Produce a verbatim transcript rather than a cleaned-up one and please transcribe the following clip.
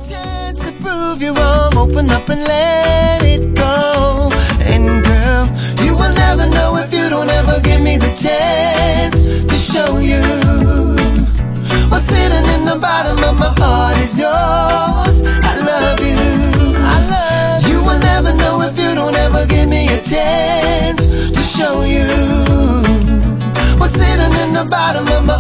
chance to prove you wrong, open up and let it go. And girl, you will never know if you don't ever give me the chance to show you what's hidden in the bottom of my heart is yours. I love you, I love you. You will never know if you don't ever give me a chance to show you what's hidden in the bottom of my